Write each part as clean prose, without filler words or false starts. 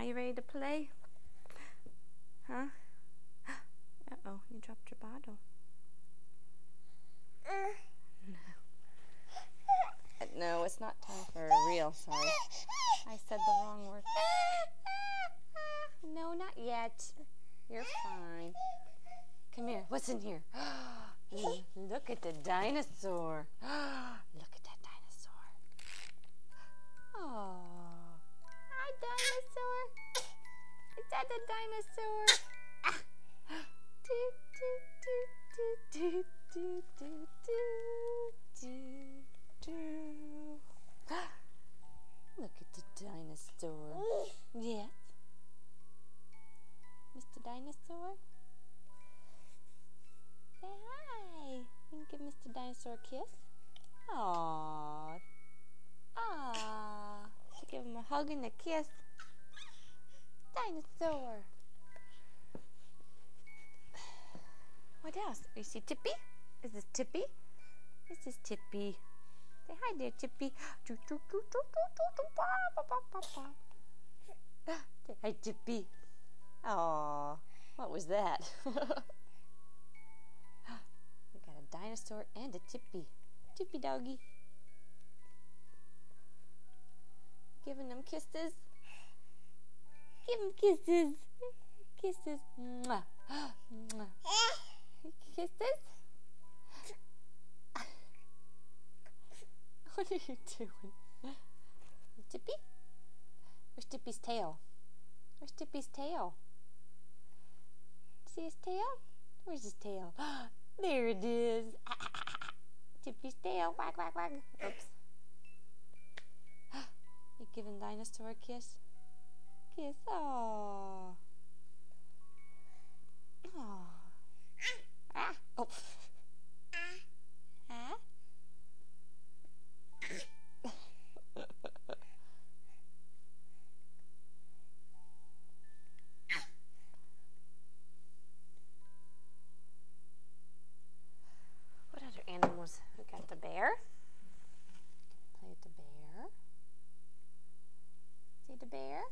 you ready to play? Huh? Uh-oh, you dropped your bottle. No, it's not time for a reel, sorry. I said the wrong word. No, not yet. You're fine. Come here, what's in here? Look at the dinosaur. Look at that dinosaur. Oh, hi dinosaur. Is that a dinosaur? Do, do, do, do, do, do, do, do. Look at the dinosaur. Yes. Mr. Dinosaur? Say hi. You can give Mr. Dinosaur a kiss. Aww. Aww. Give him a hug and a kiss. Dinosaur. What else? You see Tippy? Is this Tippy? This is Tippy. Say hi there, Tippy. Say hi, Tippy. Aww. What was that? We got a dinosaur and a Tippy. Tippy doggy. Giving them kisses. Give them kisses. Kisses. Mwah. Mwah. Kisses? What are you doing? Tippy? Where's Tippy's tail? Where's Tippy's tail? See his tail? Where's his tail? There it is. Tippy's tail. Wag, wag, wag. Oops. You giving Dinosaur a kiss? Kiss. Aww. Aww. Ah. Oh. Huh? What other animals? We got the bear. Play with the bear. See the bear?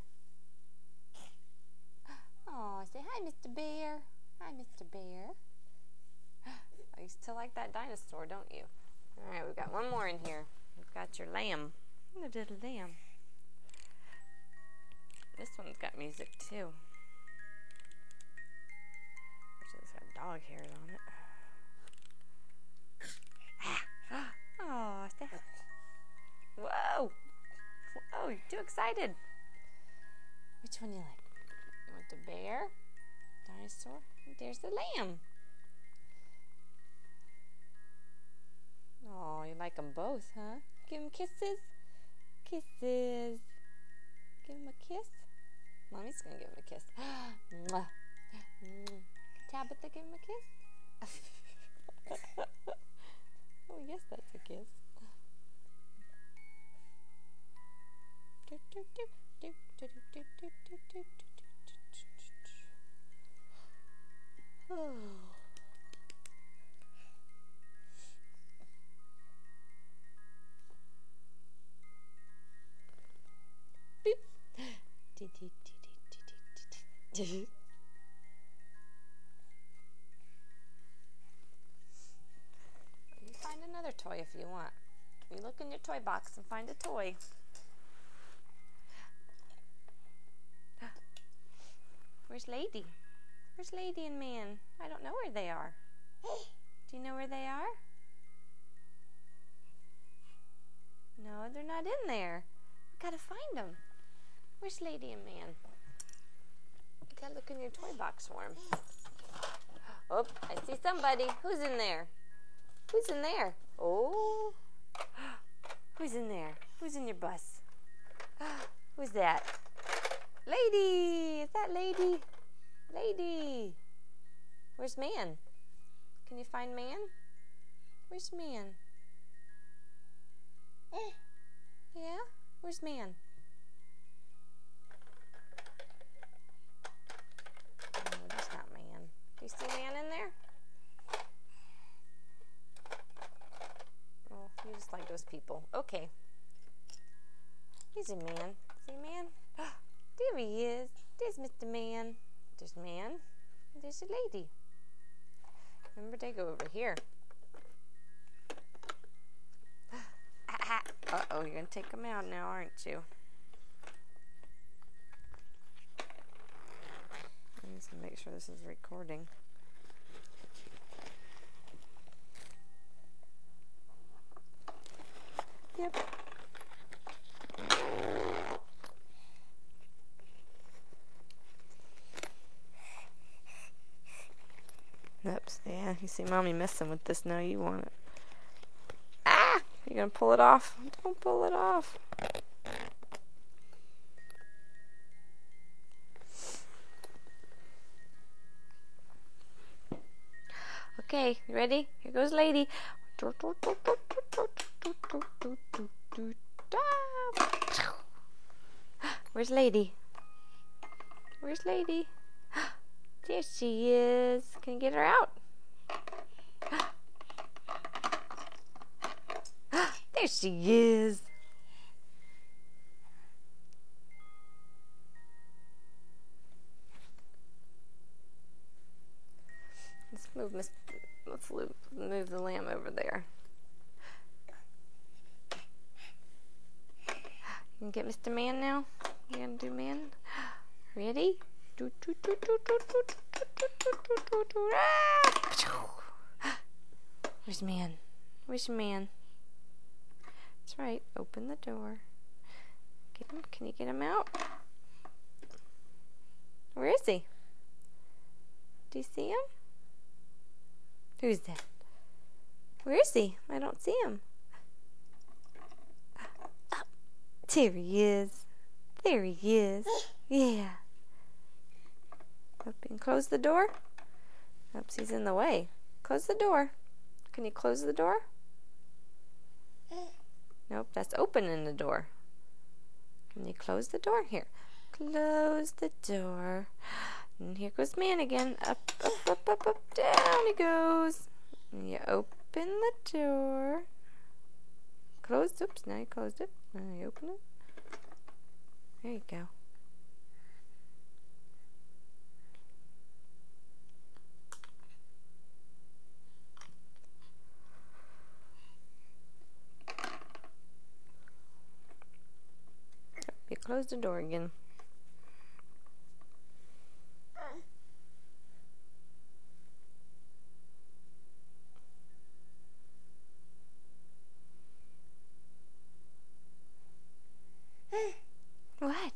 Oh, say hi, Mr. Bear. Hi, Mr. Bear. Oh, you still like that dinosaur, don't you? All right, we've got one more in here. We've got your lamb. The little lamb. This one's got music too. It's got dog hairs on it. Oh, whoa! Whoa, you're too excited. Which one do you like? You want the bear? Dinosaur? There's the lamb. Oh, you like them both, huh? Give them kisses. Kisses. Give him a kiss. Mommy's gonna give him a kiss. Mwah. Tabitha, give him a kiss. Oh, yes, that's a kiss. Oh. Beep. You find another toy if you want. You look in your toy box and find a toy. Where's Lady? Where's Lady and Man? I don't know where they are. Do you know where they are? No, they're not in there. We gotta find them. Where's Lady and Man? You gotta look in your toy box for them. Oh, I see somebody. Who's in there? Who's in there? Oh. Who's in there? Who's in your bus? Who's that? Lady! Is that Lady? Lady! Where's Man? Can you find Man? Where's Man? Yeah? Where's Man? No, that's not Man. Do you see Man in there? Oh, you just like those people. Okay. Here's a Man. See Man? There he is. There's Mr. Man. There's man. And there's a lady. Remember, they go over here. Uh-oh, you're going to take them out now, aren't you? I need to make sure this is recording. Yep. Oops, yeah, you see Mommy messing with this now. You want it. Ah! You gonna pull it off? Don't pull it off. Okay, you ready? Here goes Lady. Where's Lady? Where's Lady? There she is. Can you get her out? There she is. Let's move the lamb over there. You can get Mr. Man now? You gonna do Man? Ready? Where's Man? Where's Man? That's right. Open the door. Get him. Can you get him out? Where is he? Do you see him? Who's that? Where is he? I don't see him. Oh, there he is. There he is. Yeah. Up and close the door. Oops, he's in the way. Close the door. Can you close the door? Nope, that's opening the door. Can you close the door? Here. Close the door. And here goes Man again. Up, up, up, up, up. Down he goes. And you open the door. Close. Oops, now you closed it. Now you open it. There you go. You close the door again. What?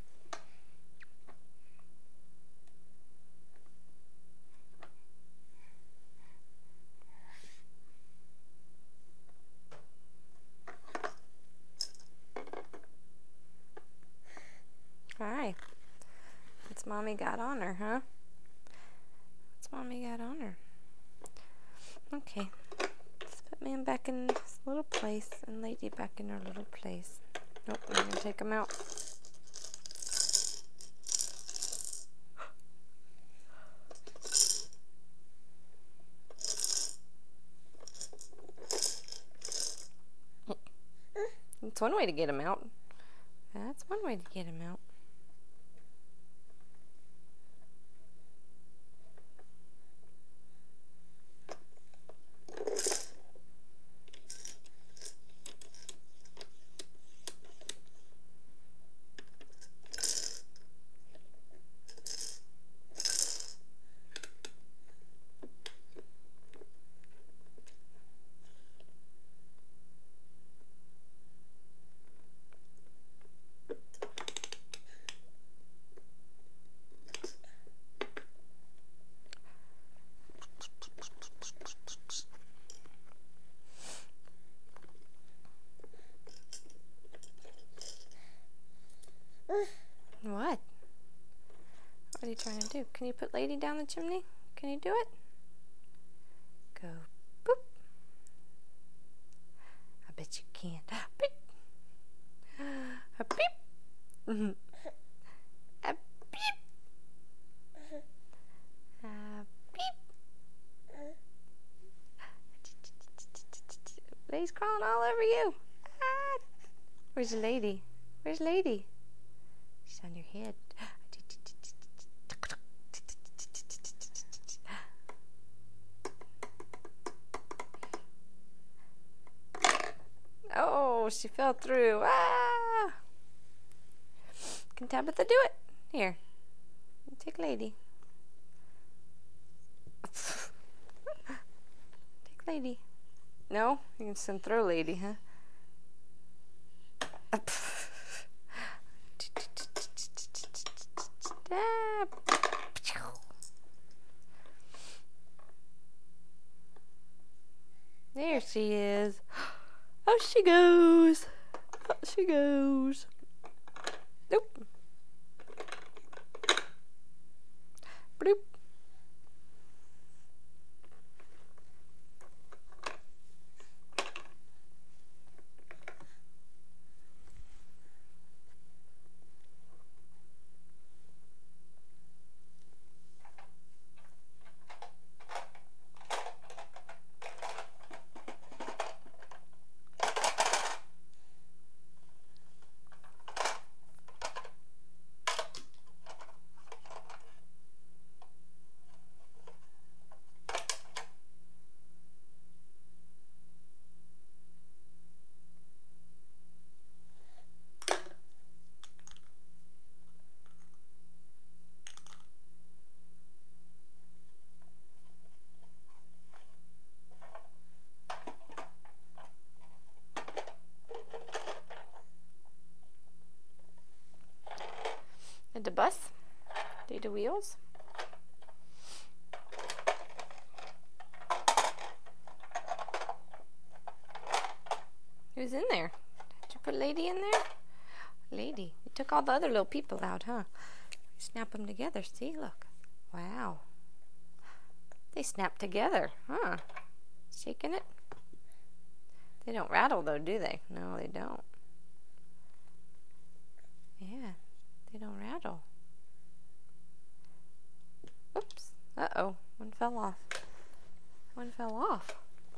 Hi. What's Mommy got on her, huh? What's Mommy got on her? Okay. Let's put Man back in his little place and Lady back in her little place. Nope, I'm going to take them out. That's one way to get him out. That's one way to get him out. What? What are you trying to do? Can you put Lady down the chimney? Can you do it? Go boop. I bet you can. Beep. A beep. A beep. A beep. Lady's crawling all over you. Ah. Where's Lady? Where's Lady? She's on your head. Oh, she fell through. Ah! Can Tabitha do it? Here. Take Lady. Take Lady. No? You can send throw Lady, huh? There she is. Oh, she goes. Oh, she goes. Nope. Bloop. And the bus? Did the wheels? Who's in there? Did you put Lady in there? Lady. You took all the other little people out, huh? Snap them together. See, look. Wow. They snap together, huh? Shaking it. They don't rattle, though, do they? No, they don't. Yeah, they don't rattle. Oops. Uh-oh. One fell off. One fell off.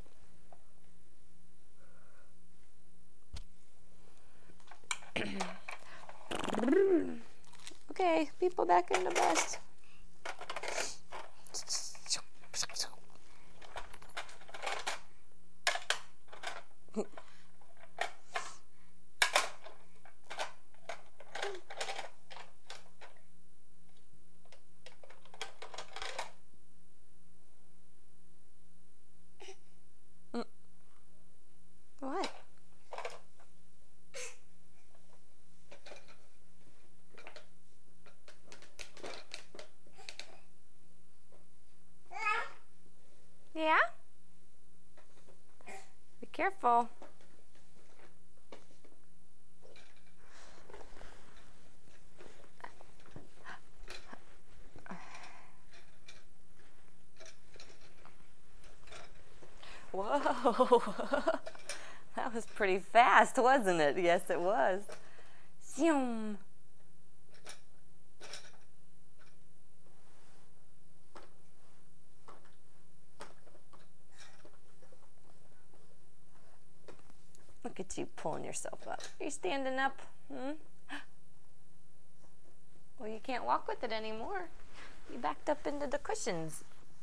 Okay, people back in the bus. What? Yeah? Be careful. Whoa. That was pretty fast, wasn't it? Yes, it was. Zoom. Look at you pulling yourself up. Are you standing up? Well, you can't walk with it anymore. You backed up into the cushions.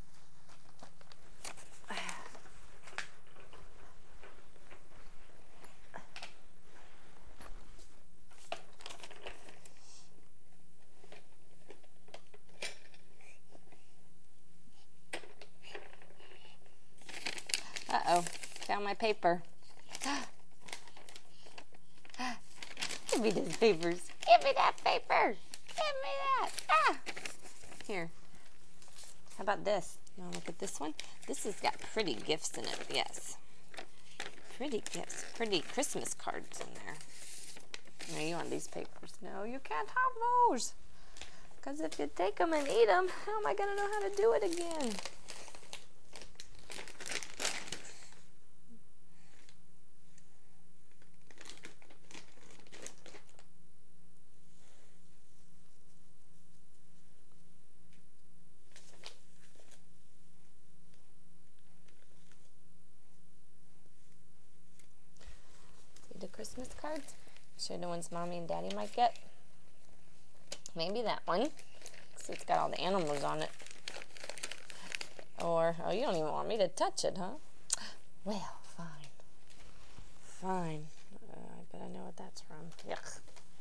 Uh-oh, found my paper. Give me those papers. Give me that paper. Give me that. Ah. Here. How about this? You want to look at this one? This has got pretty gifts in it, yes. Pretty gifts. Pretty Christmas cards in there. Now you want these papers. No, you can't have those. Because if you take them and eat them, how am I going to know how to do it again? See the Christmas cards? Show the ones Mommy and Daddy might get. Maybe that one, because it's got all the animals on it. Or, oh, you don't even want me to touch it, huh? Well, fine. Fine. I bet I know what that's from. Yuck.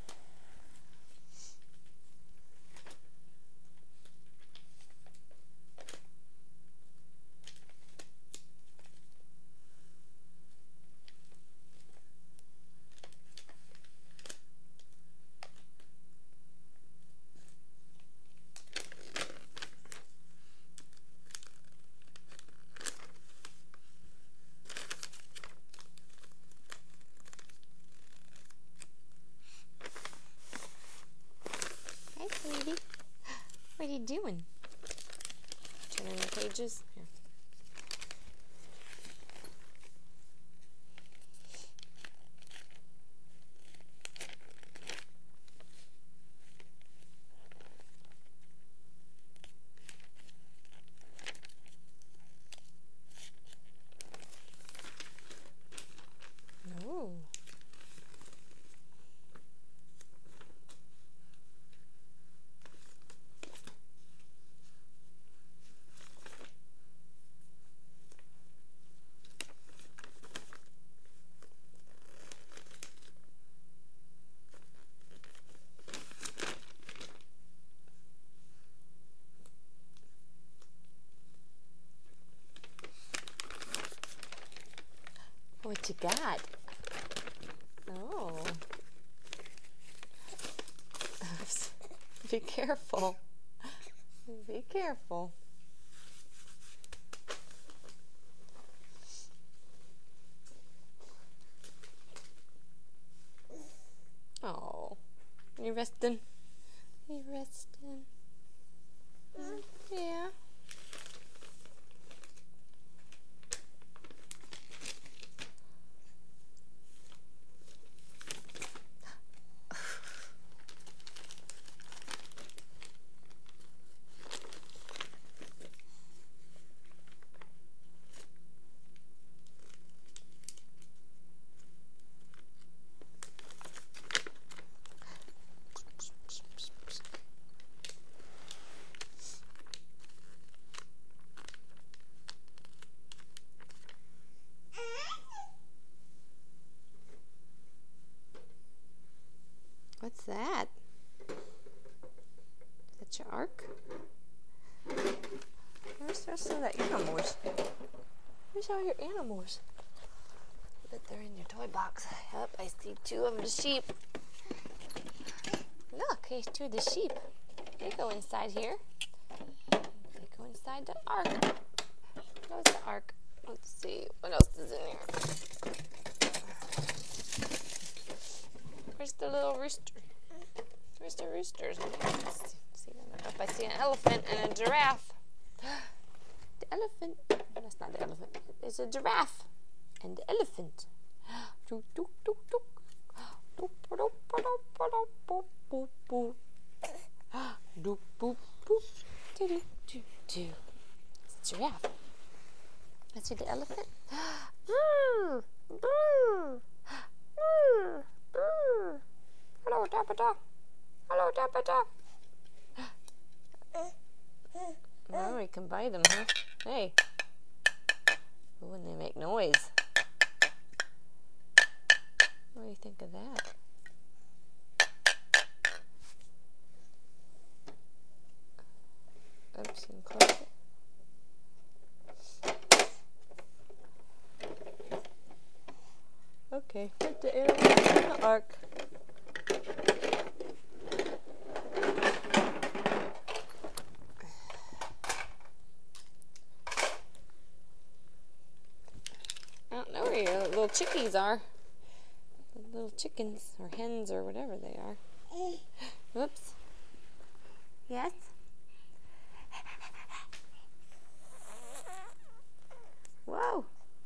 Hi, sweetie. What are you doing? Turning the pages? Here. Oh. What you got? Oh. Be careful. Be careful. Oh. You resting? You resting? Yeah. What's that? Is that your ark? Where's the rest of the animals? Where's all your animals? I bet they're in your toy box. Yep, I see 2 of the sheep. Look, here's 2 of the sheep. They go inside here. They go inside the ark. Where's the ark? Let's see, what else is in here? Where's the little rooster? Where's the roosters? Let's see them. Up, I see an elephant and a giraffe. The elephant. That's not the elephant. It's a giraffe and the elephant. It's a giraffe. Let's see the elephant. Hello, Dabba. Hello, Dabba. Oh, we can buy them, huh? Hey. Oh, and they make noise. What do you think of that? Oops, and close it. Okay, put the animals in the ark. I don't know where your little chickies are. The little chickens, or hens, or whatever they are. Whoops. Yes? Whoa.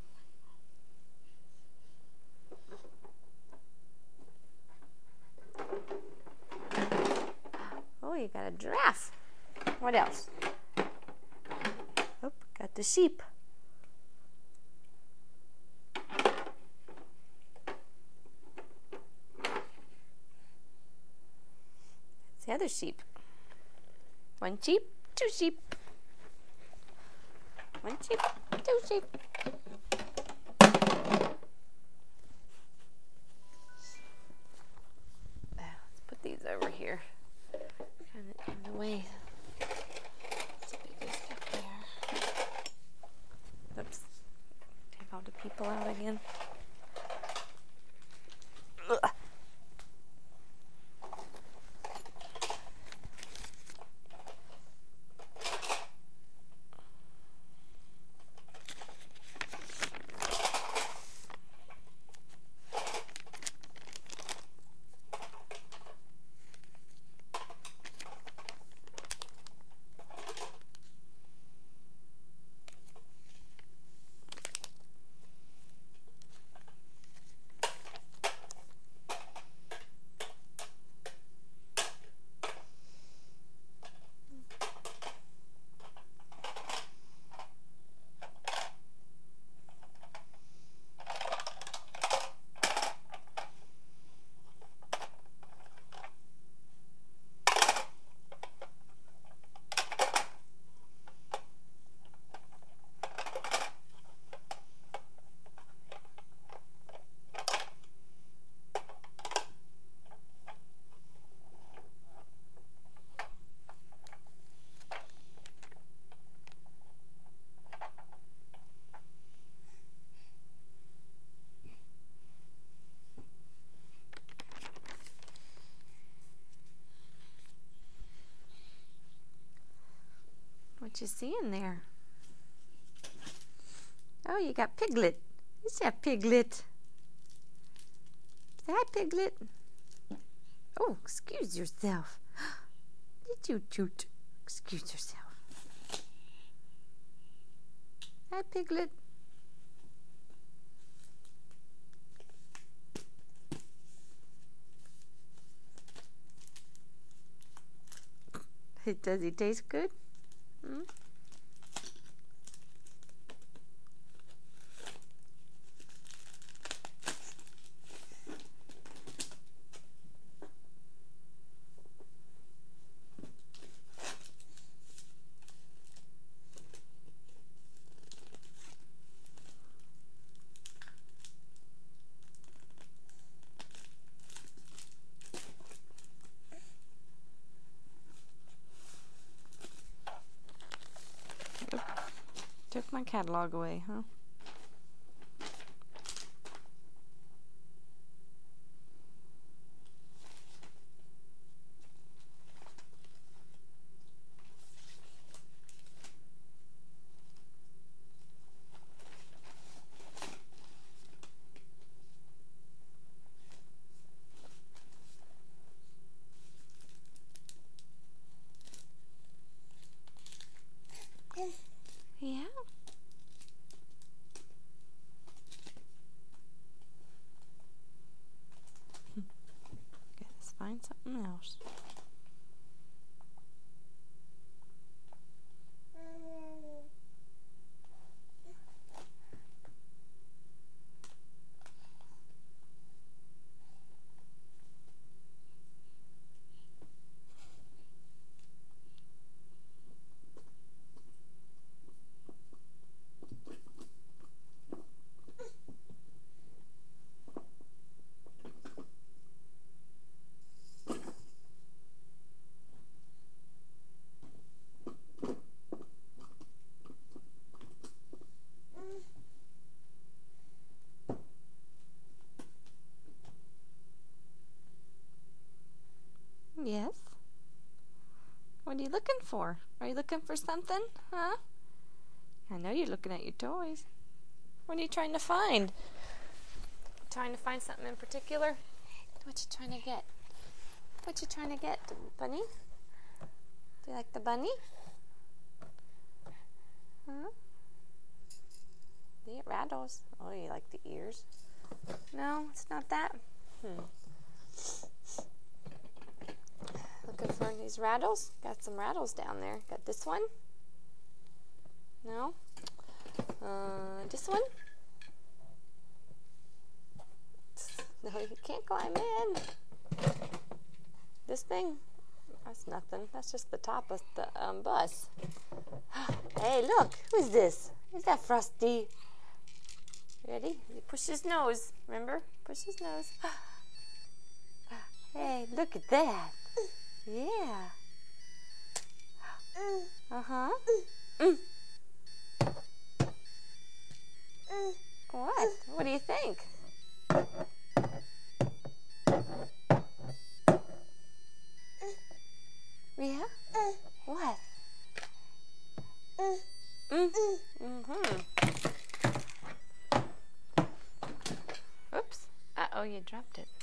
Oh, you got a giraffe. What else? Oh, got the sheep. the other sheep. One sheep, two sheep. One sheep, two sheep. Let's put these over here. Kind of in the way. Let's put this up there. Oops. Take all the people out again. Ugh. What you see in there? Oh, you got Piglet. Is that Piglet? Say hi, Piglet. Oh, excuse yourself. Did you toot? Excuse yourself. Hi, Piglet. Does he taste good? Hmm? Took my catalog away, huh? Yeah. Okay, let's find something else. Yes. What are you looking for? Are you looking for something? Huh? I know you're looking at your toys. What are you trying to find? Trying to find something in particular? What you trying to get? What you trying to get, bunny? Do you like the bunny? Huh? It rattles. Oh, you like the ears? No, it's not that. Looking for these rattles? Got some rattles down there. Got this one? No? This one? No, you can't climb in. This thing? That's nothing. That's just the top of the bus. Hey, look. Who's this? Is that Frosty? Ready? You push his nose. Remember? Push his nose. Hey, look at that. Yeah. Uh-huh. What? What do you think? Yeah? What? Mm-hmm. Oops. Uh-oh, you dropped it.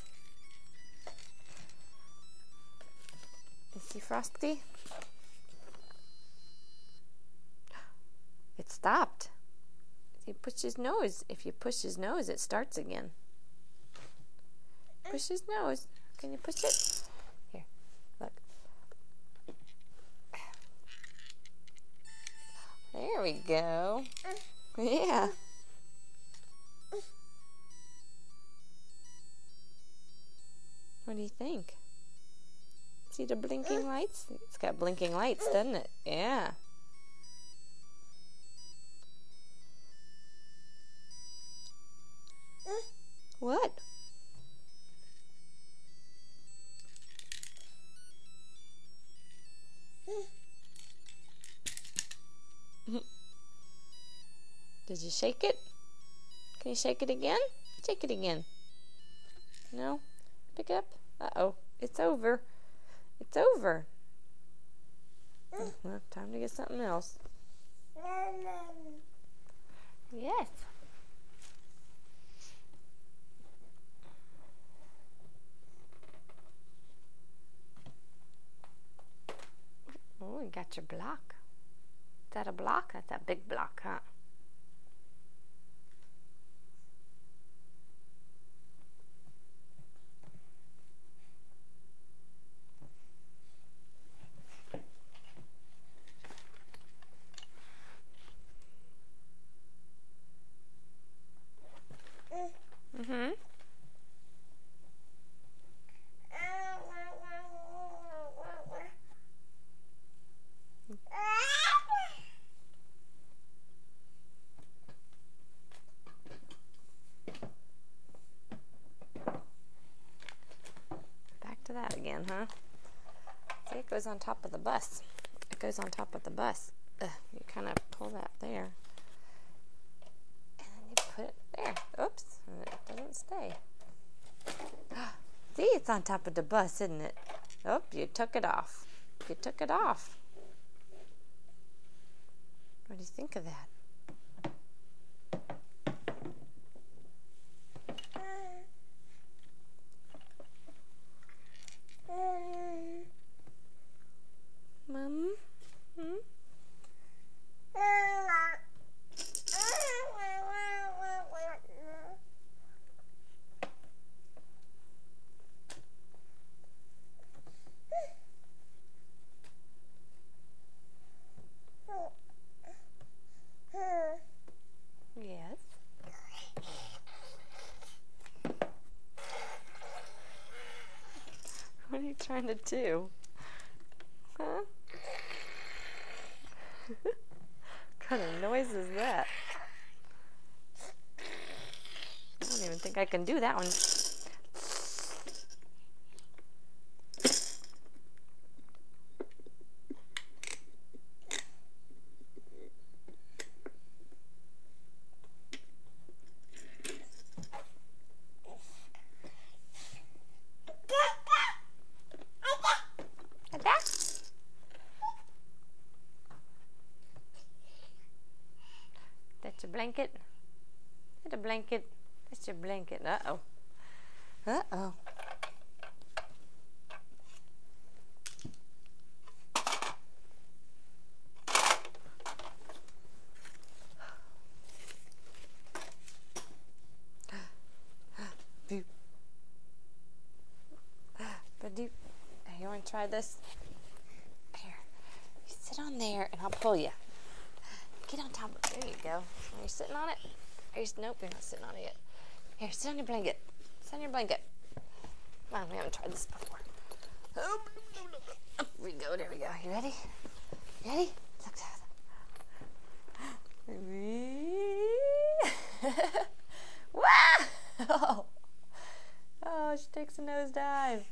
You see Frosty? It stopped. He pushed his nose. If you push his nose, it starts again. Push his nose. Can you push it? Here, look. There we go. Yeah. What do you think? See the blinking lights? It's got blinking lights, doesn't it? Yeah. What? Did you shake it? Can you shake it again? Shake it again. No? Pick it up. Uh-oh. It's over. It's over. Well, time to get something else. Yes. Oh, you got your block. Is that a block? That's a big block, huh? Mm-hmm. Back to that again, huh? See, it goes on top of the bus. It goes on top of the bus. You kind of pull that there. And then you put it there. Oops. And it doesn't stay. See, it's on top of the bus, isn't it? Oh, you took it off. You took it off. What do you think of that? Mom? Hmm? Yes. What are you trying to do? Huh? What kind of noise is that? I don't even think I can do that one. That's your blanket? That's a blanket. That's your blanket. Uh-oh. Uh-oh. Boop. Ba-doop. You want to try this? Here. You sit on there and I'll pull you. Get on top of it. There you go. Are you sitting on it? Nope, you're not sitting on it yet. Here, sit on your blanket. Sit on your blanket. Come on, we haven't tried this before. go. There we go. You ready? You ready? Wow! Oh, she takes a nosedive.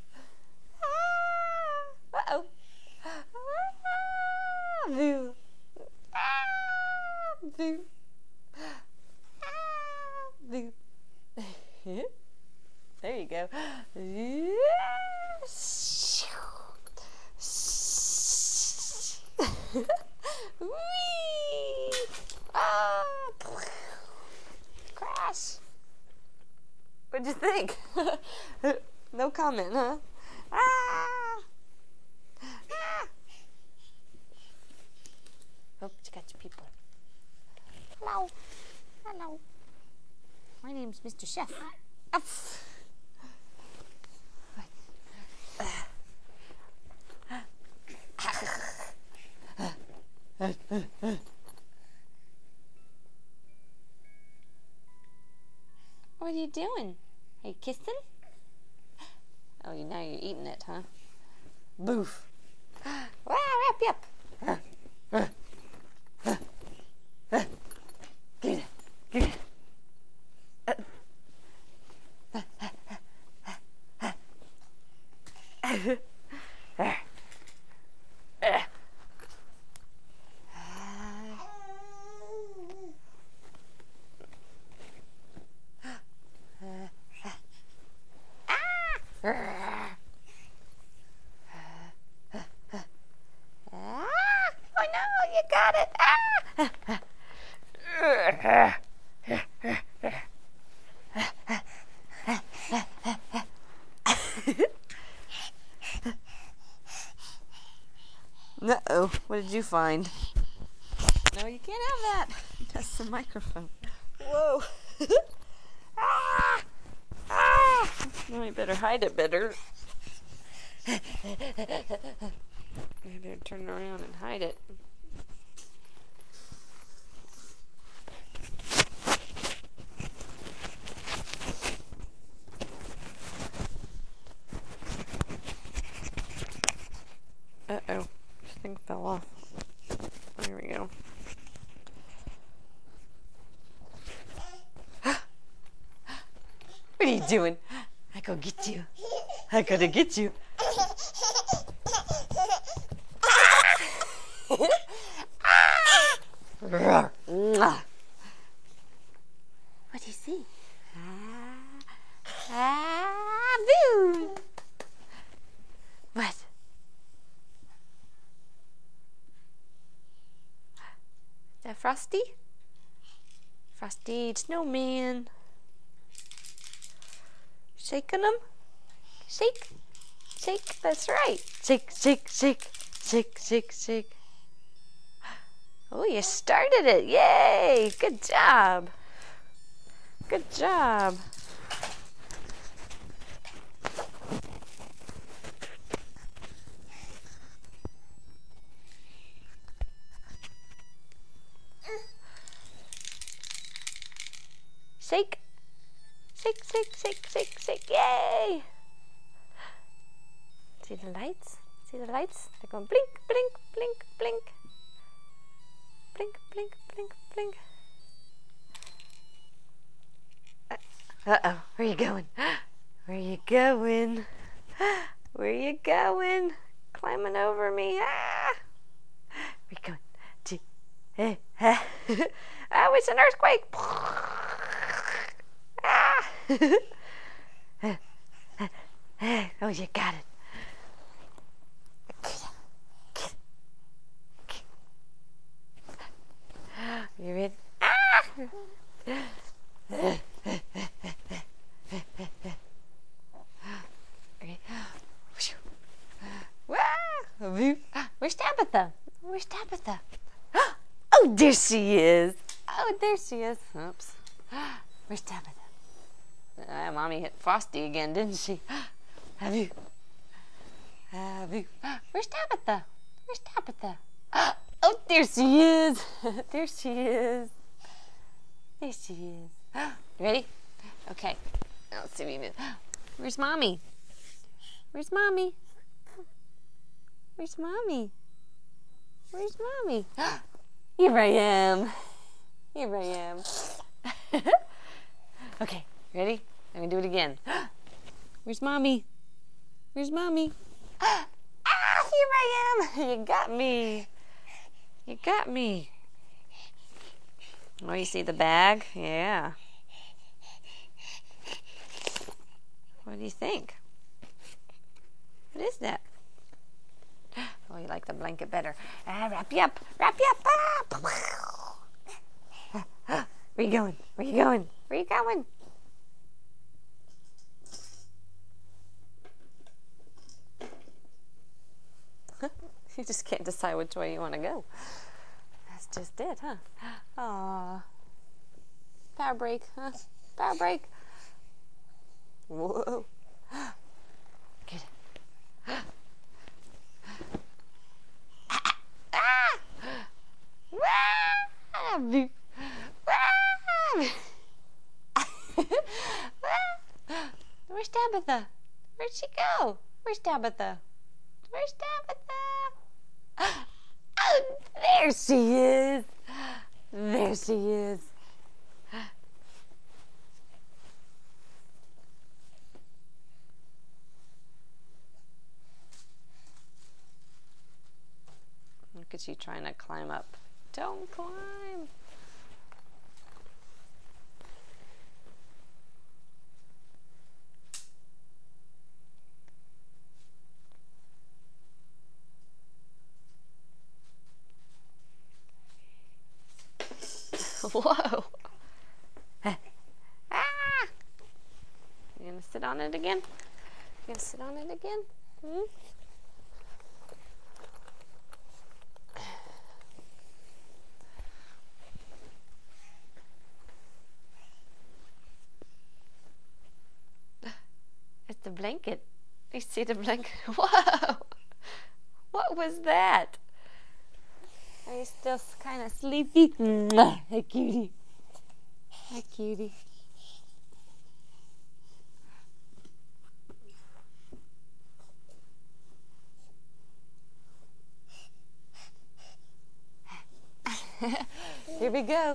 Uh-oh. Boo. Boo. Boo. There you go. Whee! Ah! Crash. What'd you think? No comment, huh? Ah! Ah! Hope you got your people. Hello. Hello. My name's Mr. Chef. Up. What are you doing? Are you kissing? Oh, now you're eating it, huh? Boof. Wow, wrap you up. Give it. Give it. Oh no, you got it. Uh-oh, what did you find? No, you can't have that. That's the microphone. Whoa. Well, you better hide it better. You better turn around and hide it. Uh-oh, this thing fell off. There we go. What are you doing? I go get you. I gotta get you. What do you see? Boo! What? Is that Frosty? Frosty, snowman. Shaking them? Shake, shake, that's right. Shake, shake, shake, shake, shake, shake. Oh, you started it. Yay! Good job. Good job. Shake. Shake, shake, shake, shake, shake. Yay! See the lights? See the lights? They're going blink, blink, blink, blink. Blink, blink, blink, blink. Uh-oh, where you going? Where you going? Where you going? Climbing over me. Ah! Where you going? Oh, it's an earthquake. Ah! Oh, you got it. You ready? Ah! Where's Tabitha? Where's Tabitha? Oh, there she is. Oh, there she is. Oops. Where's Tabitha? Mommy hit Frosty again, didn't she? Have you? Where's Tabitha? Where's Tabitha? Oh, there she is. There she is. There she is. You ready? Okay. Let's see what you do. Where's Mommy? Where's Mommy? Where's Mommy? Where's Mommy? Here I am. Here I am. Okay, ready? I'm gonna do it again. Where's Mommy? Where's Mommy? Ah, here I am. You got me. You got me. Oh, you see the bag? Yeah. What do you think? What is that? Oh, you like the blanket better. Wrap you up. Wrap you up. Ah. Where you going? Where you going? Where you going? You just can't decide which way you want to go. That's just it, huh? Aw. Power break, huh? Power break. Whoa. Get it. Ah! Where's Tabitha? Where'd she go? Where's Tabitha? Where's Tabitha? Oh, there she is. There she is. Look at you trying to climb up. Don't climb. Whoa. Ah! You gonna sit on it again? You gonna sit on it again? Hmm? It's the blanket. You see the blanket? Whoa! What was that? Are you still kind of sleepy? Hi, cutie. Hi, cutie. Here we go.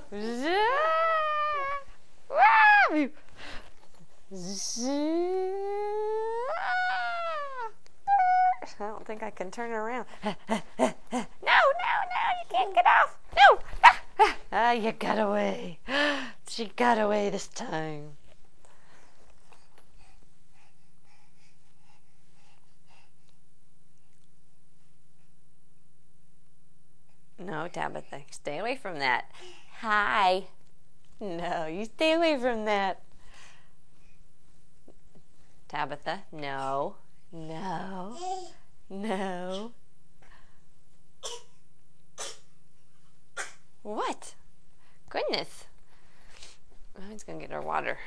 I don't think I can turn it around. No, you can't get off. No. Ah, you got away. She got away this time. No, Tabitha, stay away from that. Hi. No, you stay away from that. Tabitha, no. No. No. What? Goodness. Oh, he's going to get our water.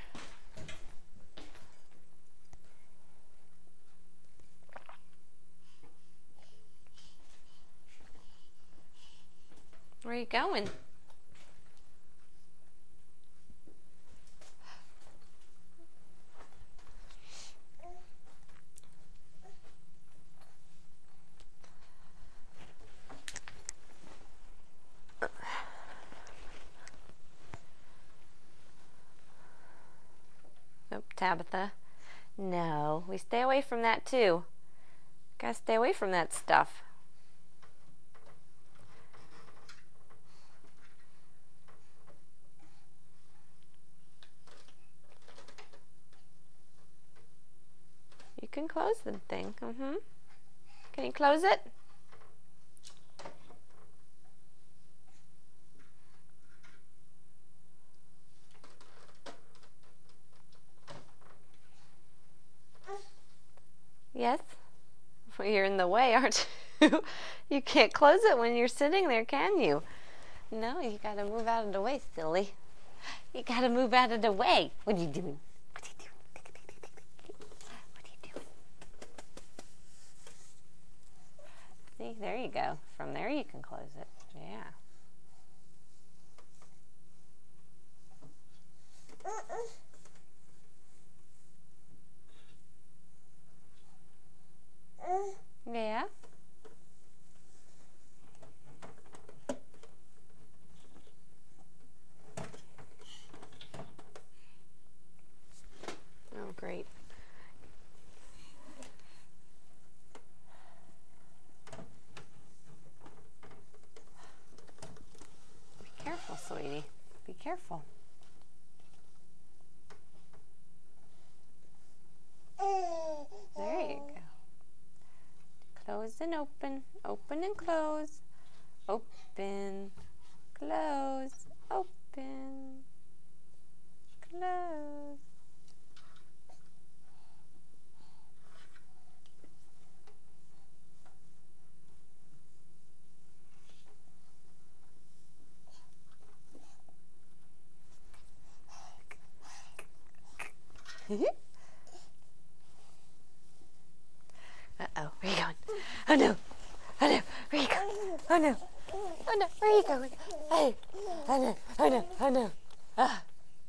Where are you going? Nope, Tabitha. No, we stay away from that too. Gotta stay away from that stuff. You can close the thing. Can you close it? Yes? Well, you're in the way, aren't you? You can't close it when you're sitting there, can you? No, you gotta move out of the way, silly. You gotta move out of the way. What are you doing? What are you doing? What are you doing? See, there you go. From there you can close it. Yeah. Yeah? Close and open. Open and close. Open. Close. Open. Close. Uh-oh, where are you going? Oh no! Oh no! Where are you going? Oh no! Oh no! Where are you going? Hey! Oh no! Oh no! Oh no! Ah!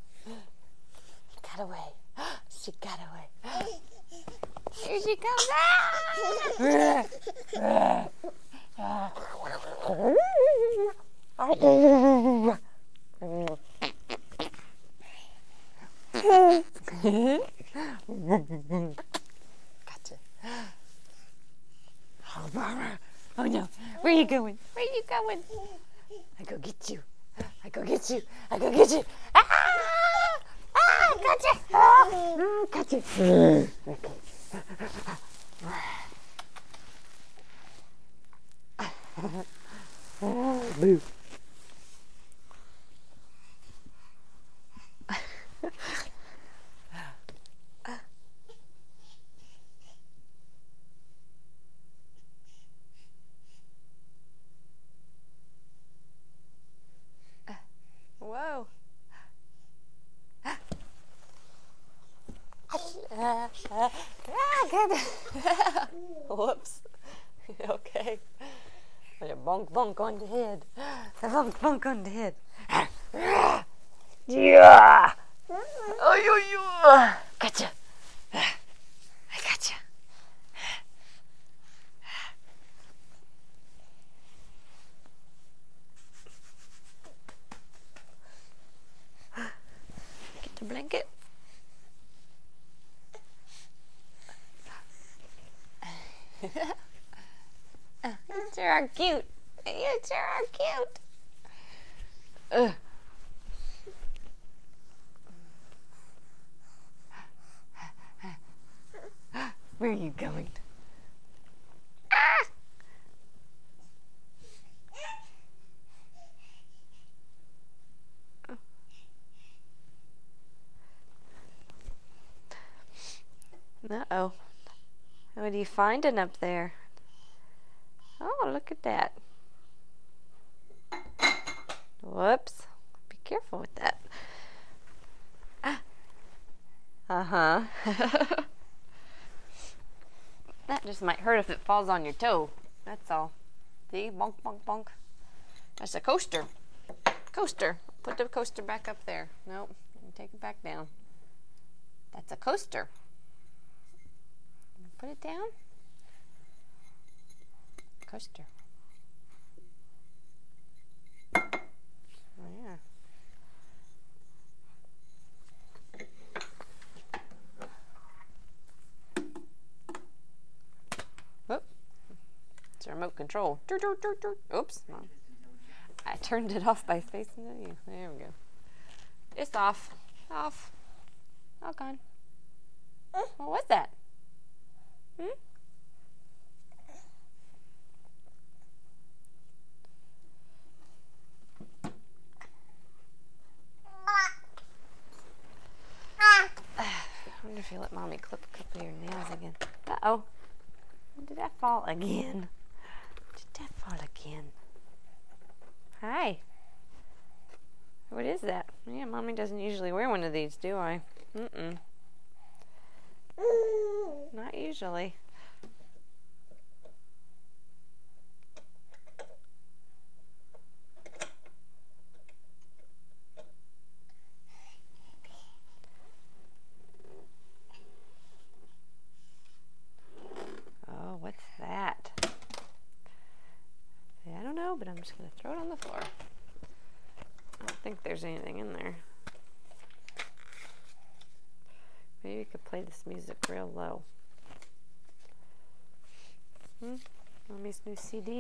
Got away. She got away. Here she comes. Gotcha. Oh no, where are you going? Where are you going? I go get you. I go get you. I go get you. Ah! Ah! Gotcha. Ah! Gotcha. Okay. Boo. Whoa. Good. Whoops. Okay. A bonk bonk on the head. A bonk bonk on the head. Yeah. Oh, gotcha. I gotcha. Get the blanket. You sure are cute. You sure are cute. Where are you going? Ah! Uh-oh. What are you finding up there? Oh, look at that. Whoops. Be careful with that. Ah. Uh-huh. That just might hurt if it falls on your toe. That's all. See? Bonk, bonk, bonk. That's a coaster. Coaster. Put the coaster back up there. Nope. Take it back down. That's a coaster. Put it down. Coaster. Oh, yeah. Whoop. It's a remote control. Oops. I turned it off by facing it at you. There we go. It's off. Off. All gone. What was that? Hmm? I wonder if you let Mommy clip a couple of your nails again. Uh-oh. Did that fall again? Did that fall again? Hi. What is that? Yeah, Mommy doesn't usually wear one of these, do I? Mm-mm. Not usually. Oh, what's that? I don't know, but I'm just going to throw it on the floor. I don't think there's anything in there. Maybe you could play this music real low. Mommy's new CD.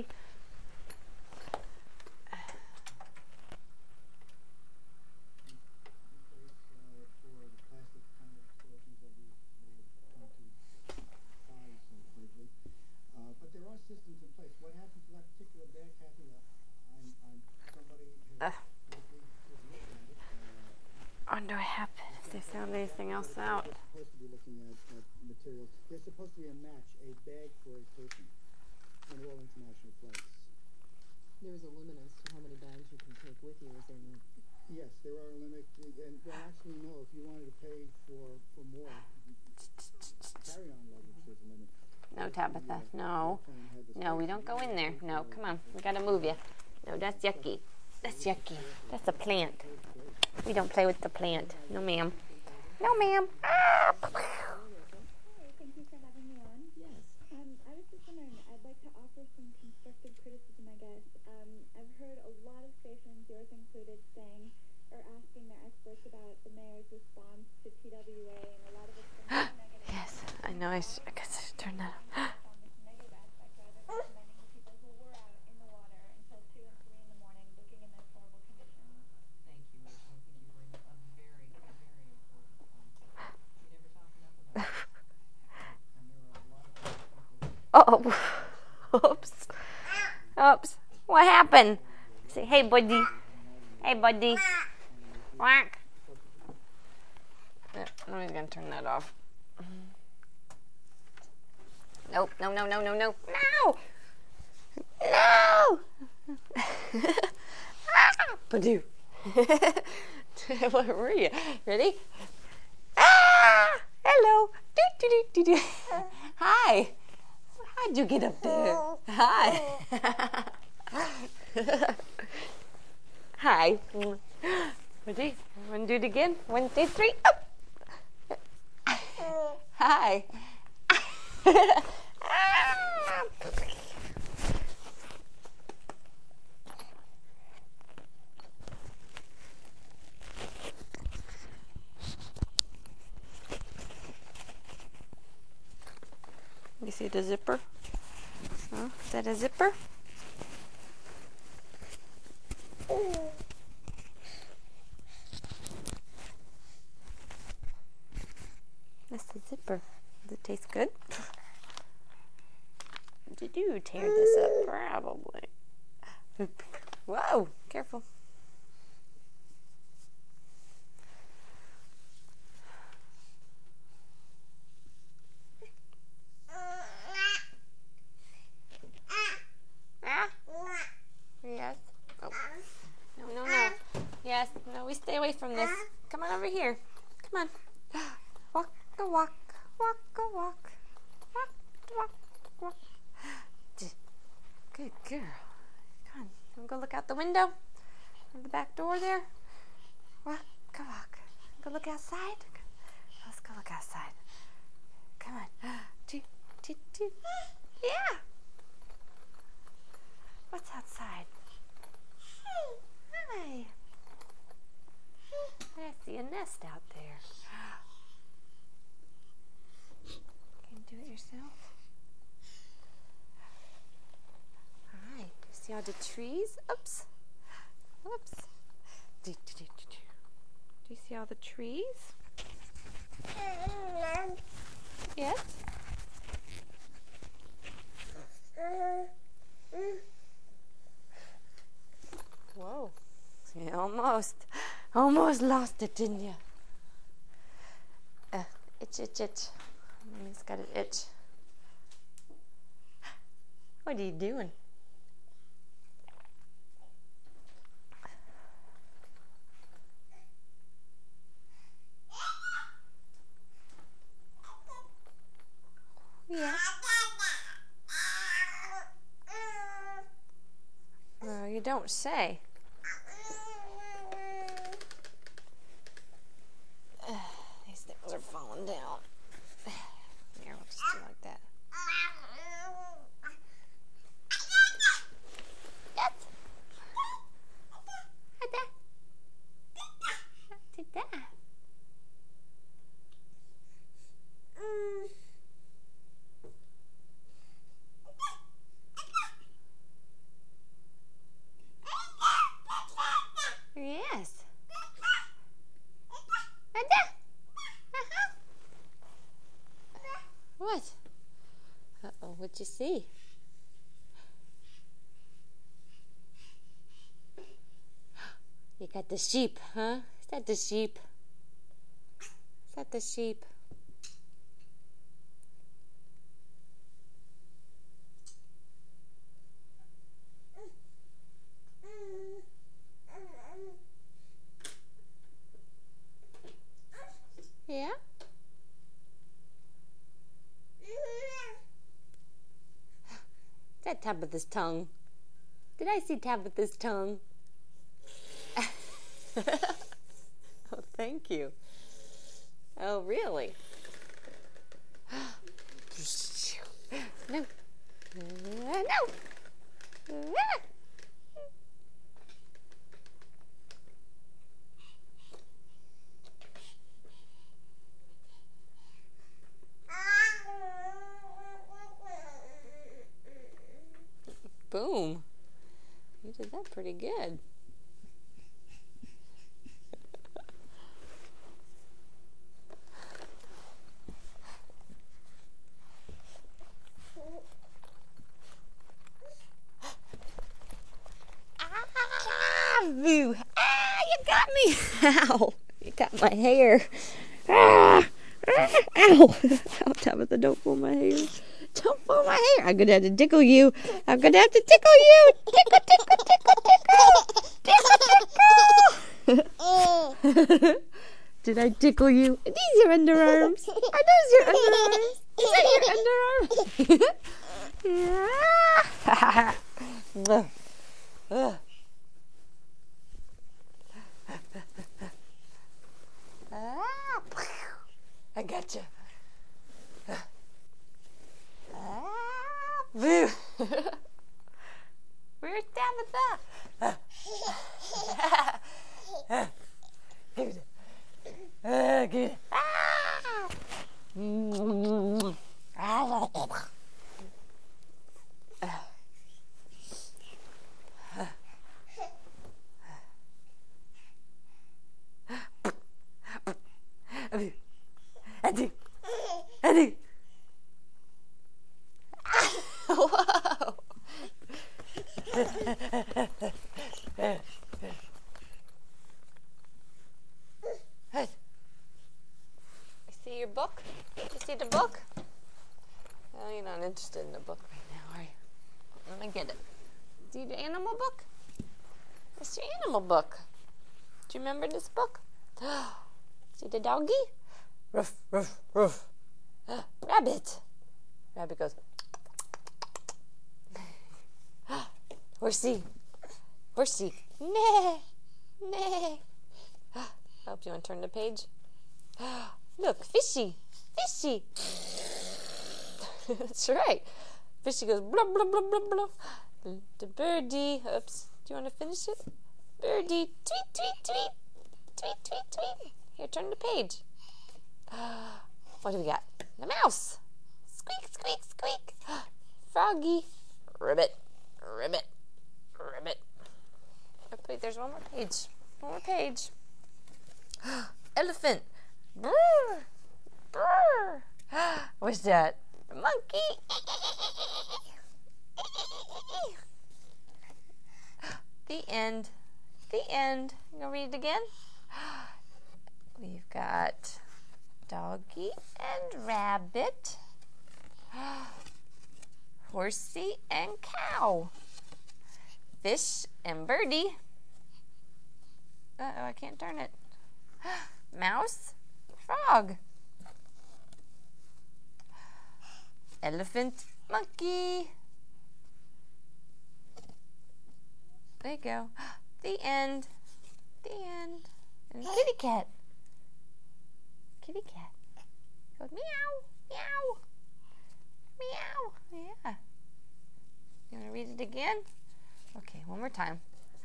But there are anything else out. They're supposed to be looking at materials. There's supposed to be a match, a bag for a person in all international flights. There is a limit as to how many bags you can take with you, is there not? Yes, there are a limit, and well, actually, no. If you wanted to pay for more carry-on luggage, there's a limit. No, Tabitha. No. No, we don't go in there. No, come on. We gotta move you. No, that's yucky. That's yucky. That's a plant. We don't play with the plant. No, ma'am. No, ma'am. Hi, thank you for having me on. Yes. I was just wondering, I'd like to offer some constructive criticism, I guess. I've heard a lot of stations, yours included, saying or asking their experts about the mayor's response to TWA, and a lot of it's been negative. Yes, I know. I guess I should turn that off. On this negative aspect, rather than commending the people who were out in the water until 2 and 3 in the morning, looking in those horrible conditions. Thank you, Rachel. I think you bring up a very, very important point. We never talk enough about it. And there are a lot of people. Oh, oops. Oops. What happened? Say, hey, buddy. Hey, buddy. Quack. I'm just gonna turn that off. Nope. No, no, no, no, no. No! No! Badoo. Where were you? Ready? Ah! Hello. Do, do, do, do, do. Hi. How'd you get up there? Hi. Hi. Ready? Want to do it again? 1, 2, 3. Up. Hi. You see the zipper? Huh? Is that a zipper? That's the zipper. Does it taste good? Did you tear this up? Probably. Whoa! Careful. Yes. Oh. No, no, no. Yes. No, we stay away from this. Come on over here. Come on. Walk a walk. Walk a walk. Walk, walk, walk. Good girl. Come on. Can we go look out the window? At the back door there? Walk a walk. Go look outside. Let's go look outside. Come on. Toot, toot, toot. Yeah. What's outside? Hi. I see a nest out there. Can you do it yourself? Hi. You see all the trees? Oops. Oops. Do you see all the trees? Yes? Whoa. You almost lost it, didn't you? Itch, itch, itch. Mommy's got an itch. What are you doing? Yeah. Well, you don't say. These things are falling down. Here, we'll just do like that. Yes. Did that? Yes. What? Uh-oh, what'd you see? You got the sheep, huh? Is that the sheep? Is that the sheep? Yeah? Is that Tabitha's tongue? Did I see Tabitha's tongue? Oh, thank you. Oh, really? No. No. Boom. You did that pretty good. Boo! Ah, you got me! Ow! You got my hair. Ah! Ah! Ow! Ow, Tabitha, don't pull my hair. Don't pull my hair. I'm gonna have to tickle you. I'm gonna have to tickle you. Tickle, tickle, tickle, tickle, tickle. Did I tickle you? Are these your underarms? Are those your underarms? Is that your underarms? Yeah. I gotcha. Boo! Where's Tabitha? Good. Good. Eddie. Whoa. Hey. You see your book? You see the book? Oh, you're not interested in the book right now, are you? Let me get it. See the animal book? It's your animal book. Do you remember this book? See the doggy? Ruff, ruff, ruff. Rabbit. Rabbit goes. Horsey. Horsey. Nah. Nah. Hope you want to turn the page. Look, fishy. Fishy. That's right. Fishy goes blah, blah, blah, blah, blah. The birdie. Oops. Do you want to finish it? Birdie. Tweet, tweet, tweet. Tweet, tweet, tweet. Here, turn the page. What do we got? The mouse. Squeak, squeak, squeak. Froggy. Ribbit. Ribbit. Ribbit. Oh, wait, there's one more page. One more page. Elephant. Brr. Brr. What's that? Monkey. The end. The end. You gonna read it again? We've got doggy and rabbit, horsey and cow, fish and birdie. Uh-oh, I can't turn it. Mouse, frog, elephant, monkey. There you go. The end. The end. And kitty cat. Kitty cat. Goes meow, meow, meow. Yeah. You want to read it again? Okay, one more time.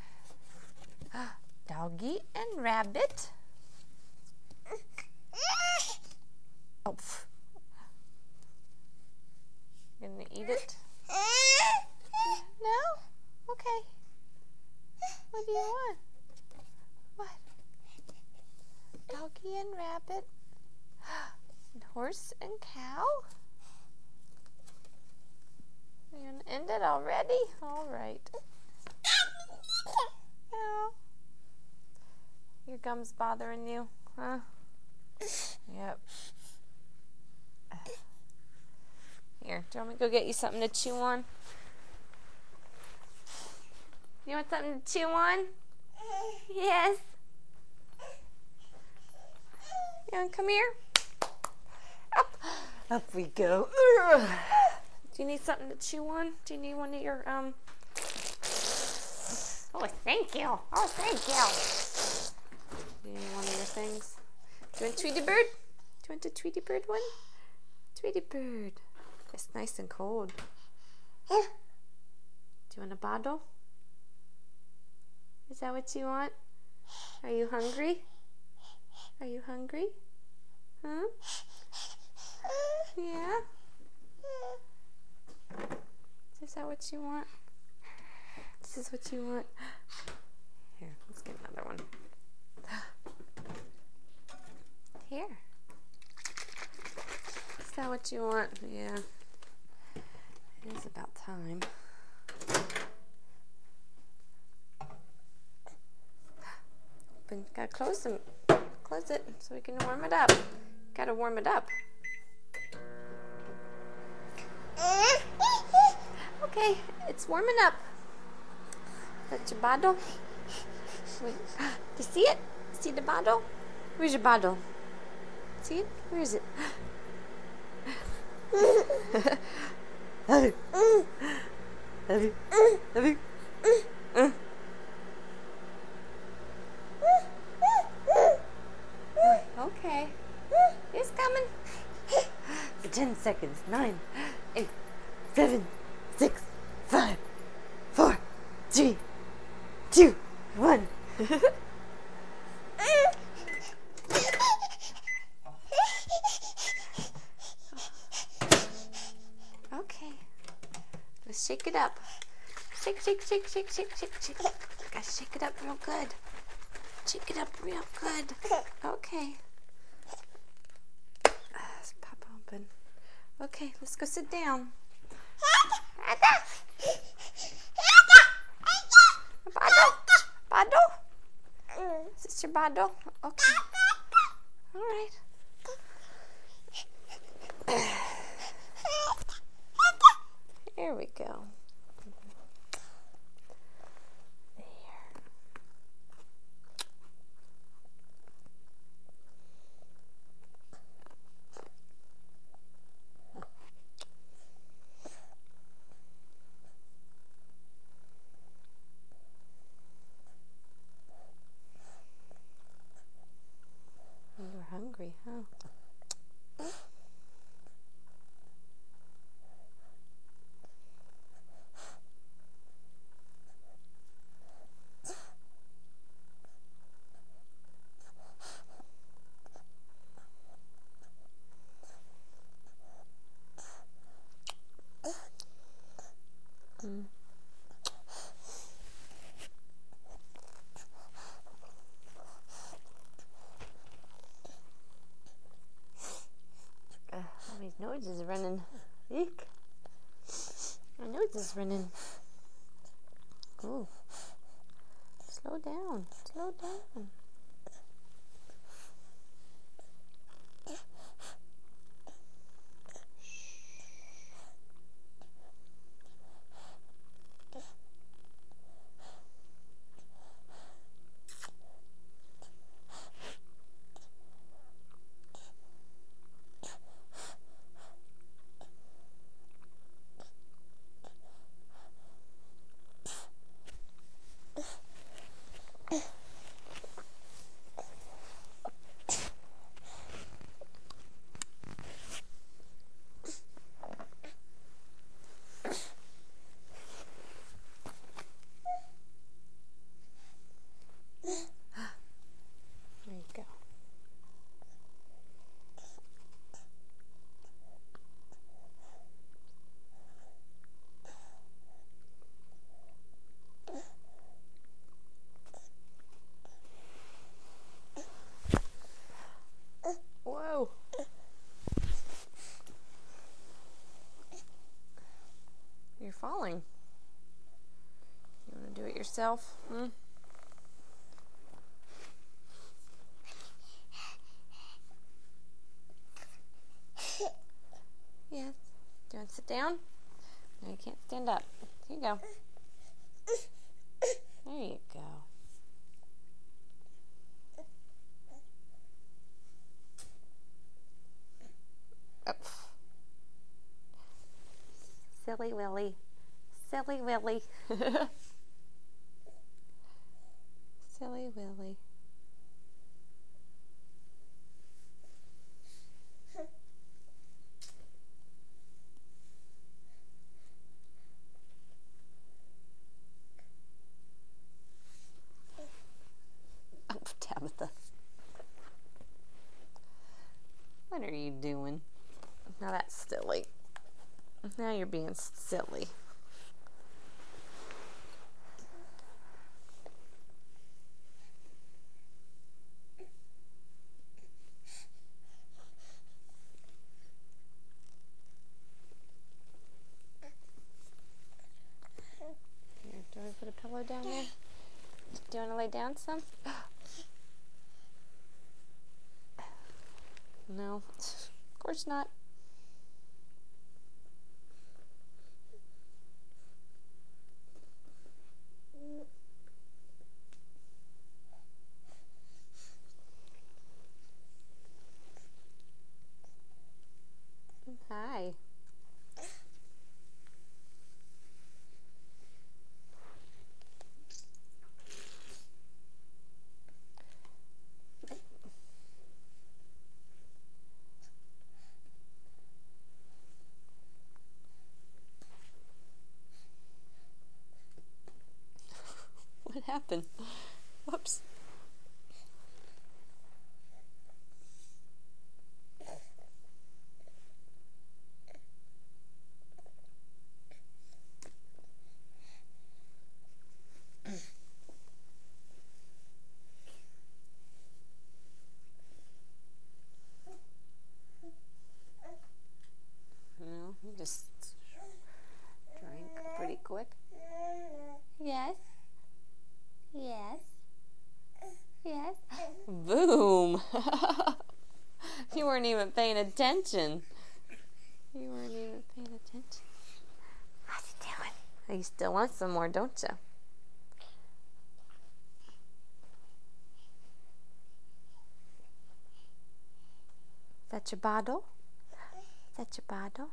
Doggy and rabbit. Oh. You gonna eat it? No? Okay. What do you want? What? Doggy and rabbit. And horse and cow. You gonna end it already? All right. Oh. Your gum's bothering you, huh? Yep. Here, do you want me to go get you something to chew on? You want something to chew on? Yes. You want to come here? Up. Up we go. Do you need something to chew on? Do you need one of your, Oh, thank you. Oh, thank you. Do you need one of your things? Do you want Tweety Bird? Do you want the Tweety Bird one? Tweety Bird. It's nice and cold. Do you want a bottle? Is that what you want? Are you hungry? Are you hungry? Huh? Yeah? Is that what you want? This is what you want? Here, let's get another one. Here. Is that what you want? Yeah. It is about time. Open. Gotta close them. Close it so we can warm it up. Gotta warm it up. Okay, it's warming up. That's your bottle. Wait, do you see it? See the bottle? Where's your bottle? See it? Where is it? Okay. It's coming. For 10 seconds. 9, 8, 7, 6, 5, 4, 3, 2, 1. Okay. Let's shake it up. Shake, shake, shake, shake, shake, shake, shake. Gotta shake it up real good. Shake it up real good. Okay. Let's pop open. Okay, let's go sit down. Bottle? Bottle? Is this your bottle? Okay. All right. Here we go. There. You're hungry, huh? My nose is running. Eek. My nose is running. Oh. Slow down. Slow down. There you go. Whoa. You're falling. You want to do it yourself? Hmm? Do you want to sit down? No, you can't stand up. Here you go. There you go. Oh. Silly Willy. Silly Willy. Silly Willy. Oh, Tabitha. What are you doing? Now that's silly. Now you're being silly. Here, do I put a pillow down there? Do you want to lay down some? No, of course not. Hi. What happened? Whoops. No, you just drank pretty quick. Yes. Yes. Yes. Boom. You weren't even paying attention. You weren't even paying attention. How's he doing? Oh, you still want some more, don't you? Is that your bottle? Is that your bottle?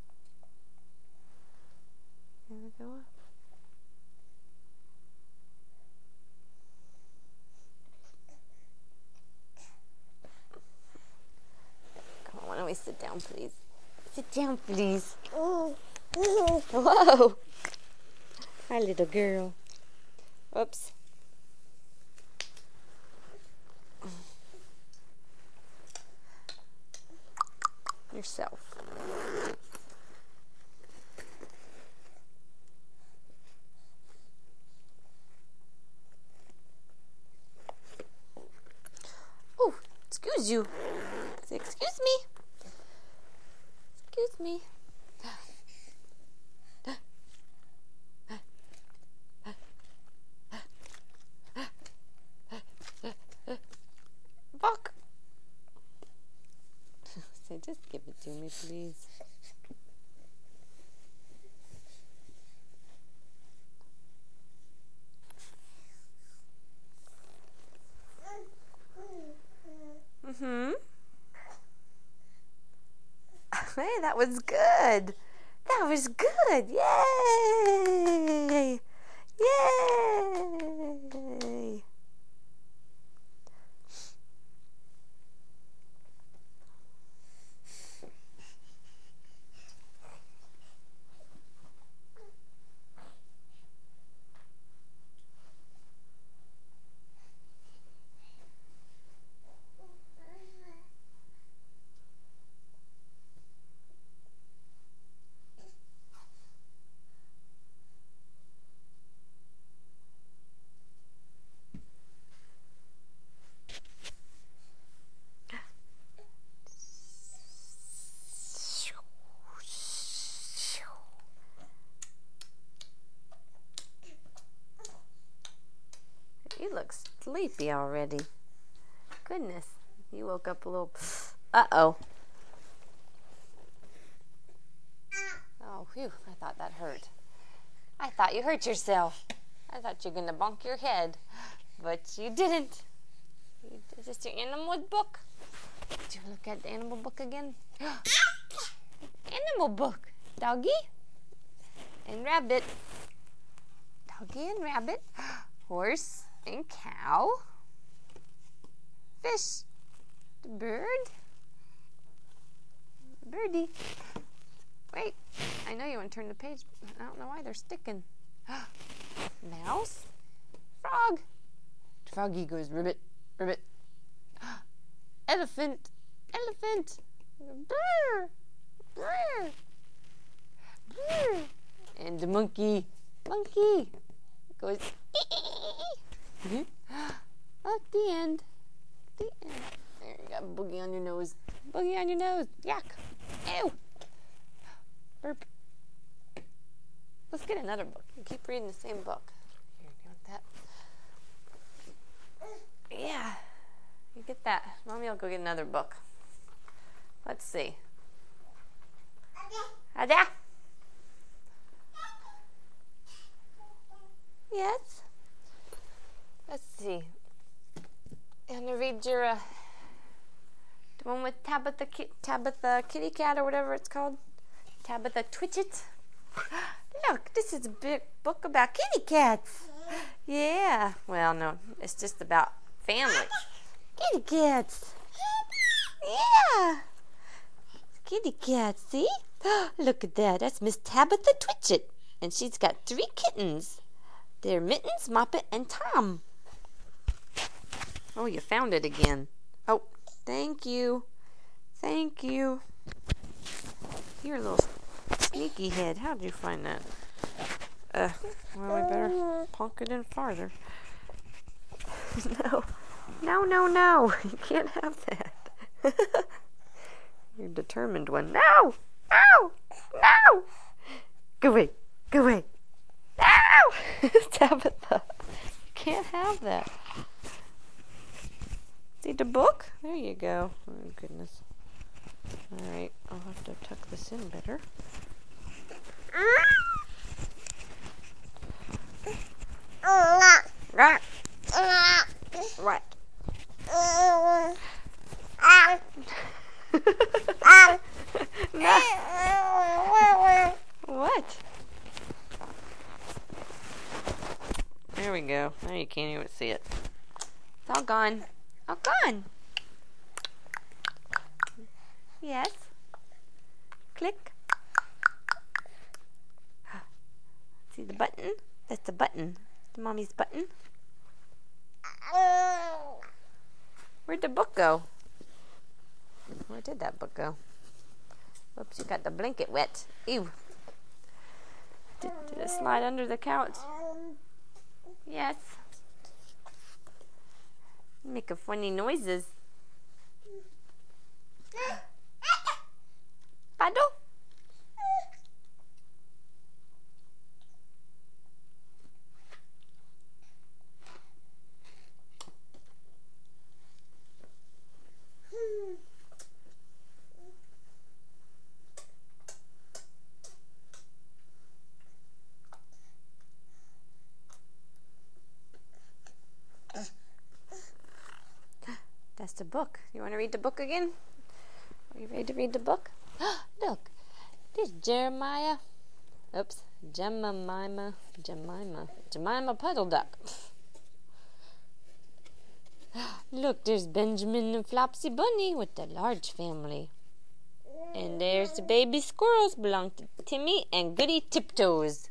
There we go. Come on, why don't we sit down, please? Sit down, please. Whoa! Hi, little girl. Oops. Yourself. Oh, excuse you. Say, excuse me. Excuse me. Buck. Say, just give it to me, please. Mm-hmm. Hey, that was good. That was good. Yay! Yay! You look sleepy already. Goodness, you woke up a little. Uh-oh. Whew, I thought that hurt. I thought you hurt yourself. I thought you were going to bonk your head. But you didn't. Is this your animal book? Did you look at the animal book again? Animal book. Doggy and rabbit. Doggy and rabbit. Horse and cow. Fish. The bird. Birdie. Wait, I know you want to turn the page, but I don't know why they're sticking. Mouse. Frog. Froggy goes ribbit, ribbit. Elephant. Elephant. Brr. Brr. Brr. And the monkey. Monkey. Goes at the end. The end. There, you got boogie on your nose. Boogie on your nose. Yuck. Ew. Burp. Let's get another book. You keep reading the same book. Here, you want that? Yeah. You get that. Mommy will go get another book. Let's see. Ada? Yes? Let's see. You want to read your, the one with Tabitha Kitty Cat or whatever it's called? Tabitha Twitchit? Look, this is a big book about kitty cats. Yeah. Well, no, it's just about family. Kitty cats. Yeah. Kitty cats, see? Look at that. That's Miss Tabitha Twitchit. And she's got 3 kittens. They're Mittens, Moppet, and Tom. Oh, you found it again. Oh, thank you. Thank you. You're a little sneaky head. How did you find that? Well, we better plunk it in farther. No. No, no, no. You can't have that. You're a determined one. No! No! No! Go away. Go away. No! Tabitha. You can't have that. See the book? There you go. Oh, goodness. Alright, I'll have to tuck this in better. Right. What? No. What? There we go. Now you can't even see it. It's all gone. All gone. Yes. Click. See the button? That's the button. The mommy's button. Where'd the book go? Where did that book go? Oops, you got the blanket wet. Ew. Did it slide under the couch? Yes. Making funny noises. Paddle? That's the book. You want to read the book again? Are you ready to read the book? Look, there's Jeremiah. Oops, Jemima Puddle Duck. Look, there's Benjamin and Flopsy Bunny with the large family. And there's the baby squirrels belong to Timmy and Goody Tiptoes.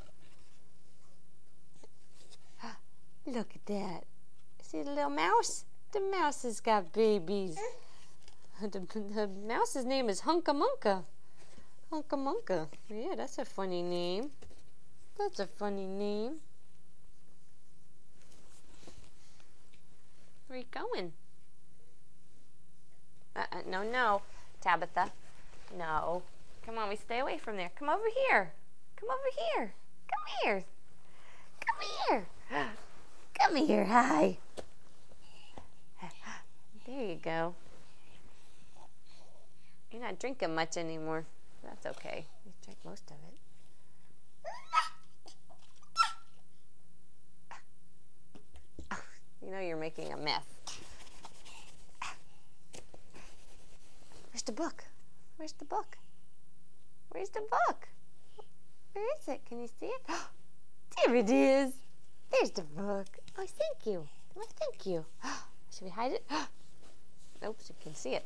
Look at that. See the little mouse? The mouse has got babies. The mouse's name is Hunka Munka. Hunka Munka. Yeah, that's a funny name. That's a funny name. Where are you going? No, Tabitha. No. Come on, we stay away from there. Come over here. Come over here. Come here. Come here. Come here. Hi. There you go. You're not drinking much anymore. That's okay. Drank most of it. You know you're making a mess. Where's the book? Where's the book? Where's the book? Where is it? Can you see it? There it is. There's the book. Oh, thank you. Oh, thank you. Should we hide it? Nope, you can see it.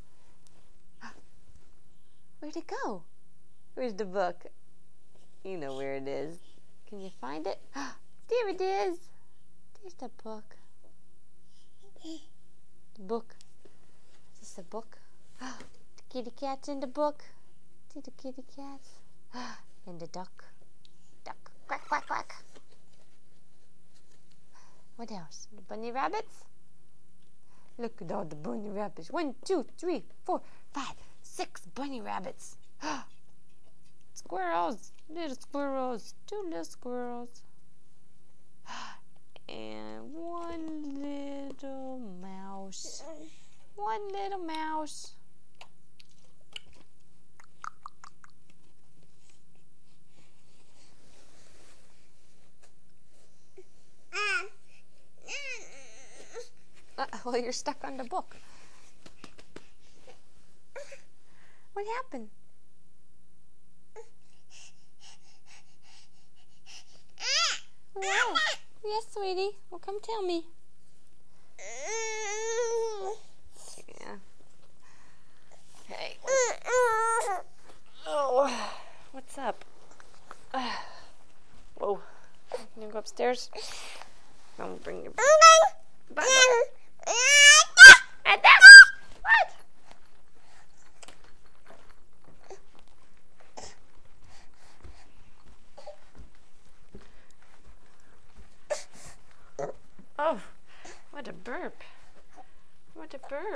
Where'd it go? Where's the book? You know where it is. Can you find it? There it is. There's the book. The book. Is this a book? The kitty cat's in the book. See the kitty cats? And the duck. Duck. Quack, quack, quack. What else? The bunny rabbits? Look at all the bunny rabbits. 1, 2, 3, 4, 5, 6 bunny rabbits. Squirrels. Little squirrels. 2 little squirrels. And 1 little mouse. 1 little mouse. Well, you're stuck on the book. What happened? Oh, yes, sweetie. Well, come tell me. Yeah. Hey. Oh, what's up? Whoa. You gonna go upstairs? I'll bring your butt. What? Oh, what a burp. What a burp.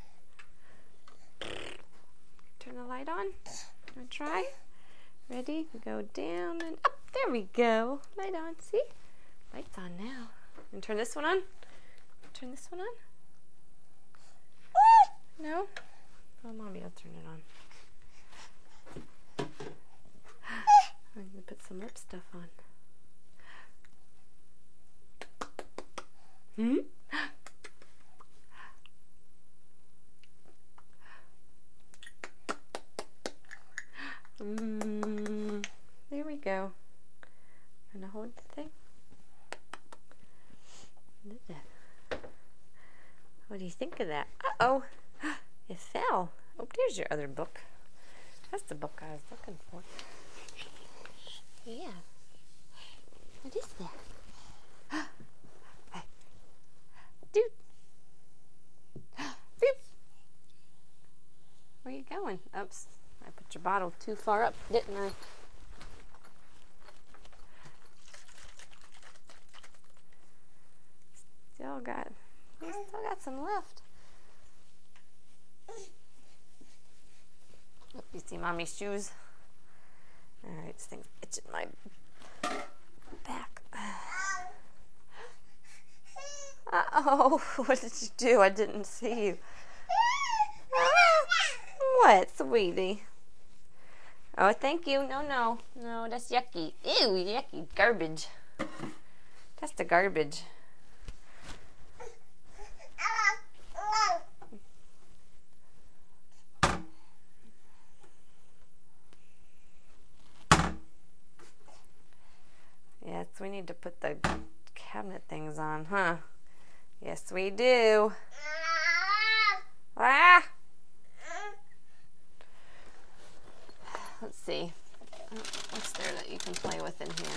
Turn the light on. Wanna try? Ready? We go down and up. There we go. Light on. See? Light's on now. And turn this one on. Turn this one on. No? Oh, Mommy, I'll turn it on. I'm going to put some lip stuff on. There we go. Gonna hold the thing. What is that? What do you think of that? Uh-oh. It fell. Oh, there's your other book. That's the book I was looking for. Yeah. What is that? Dude. Beep. Where are you going? Oops. I put your bottle too far up, didn't I? Still got some left. Oh, you see Mommy's shoes? Alright, this thing's itching my back. Uh-oh, what did you do? I didn't see you. What, sweetie? Oh, thank you. No, that's yucky. Ew, yucky garbage. That's the garbage. Yes, we need to put the cabinet things on, huh? Yes, we do. Ah! Let's see. What's there that you can play with in here?